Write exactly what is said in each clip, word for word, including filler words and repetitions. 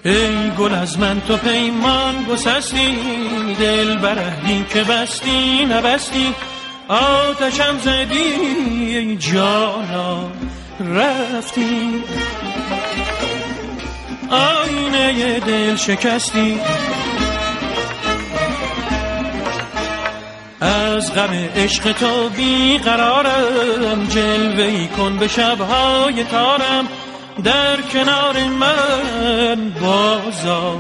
ای گل از من تو پیمان گسستی، دل برهی که بستی نبستی، آتشم زدی ای جانا رفتی، آینه دل شکستی. از غم عشق تو بیقرارم، جلوه‌ای کن به شب‌های تارم، در کنار من بازا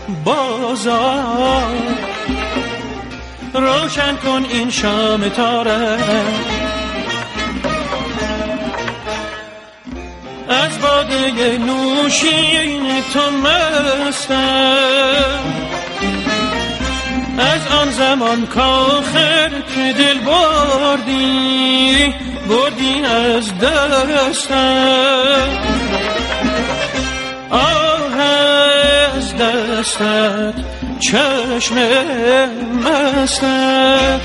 بازا، روشن کن این شام تارم. از باده نوشین تو مستم، از آن زمان کاخر که دل بردی بردی از دستم، آه از دستت چشم مستت.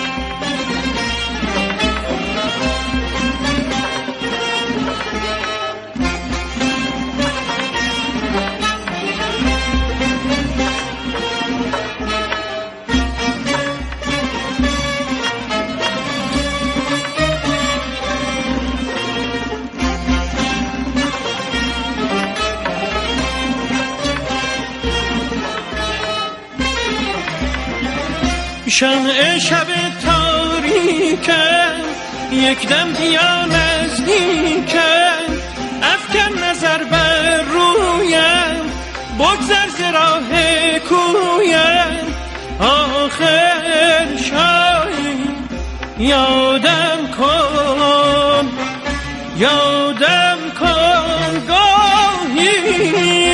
شمع شب تاریکم یک دم بیا نزدیکم، افکن نظر بر رویم بگذر ز راه کویم، آخر شایی یادم کن یادم کن گاهی،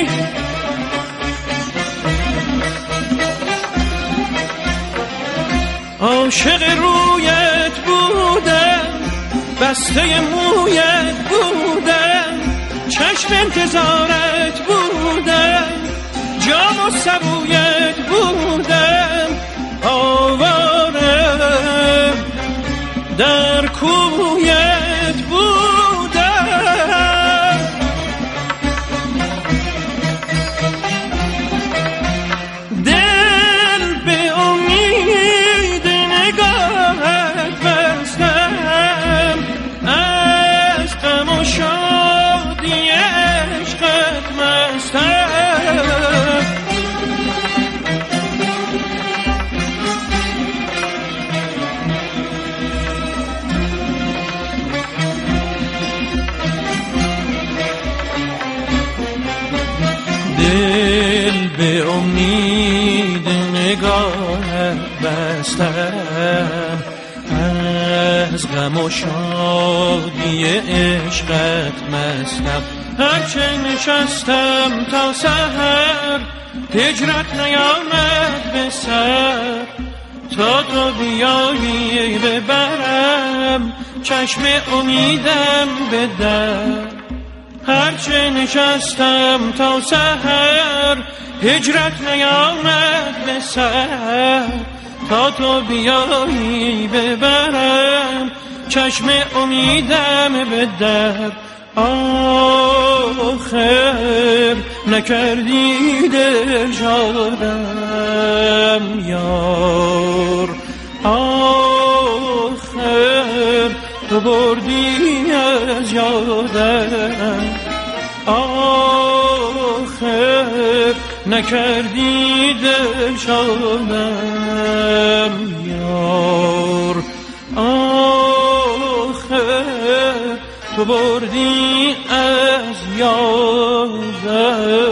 عاشق رویت بودم بسته مویت بودم، چشم انتظارت بودم جام و سبویت بودم، آوارم در کویت بودم. دل به امید نگاهت بستم، از غم و شادی عشقت مستم. دل به امید نگاهت بستم، از غم و شادی عشقت مستم. هرچه نشستم تا سحر هجرت نیامد به سر، تا تو بیایی ببرم چشم امیدم به در. هرچه نشستم تا سحر هجرت نیامد به سر، تا تو بیایی ببرم چشم امیدم به در. آخر نکردی دل شادم یار، آخر تو بردی از یادم، آخر نکردی دل شادم یار، آخر تو بردی از یادم.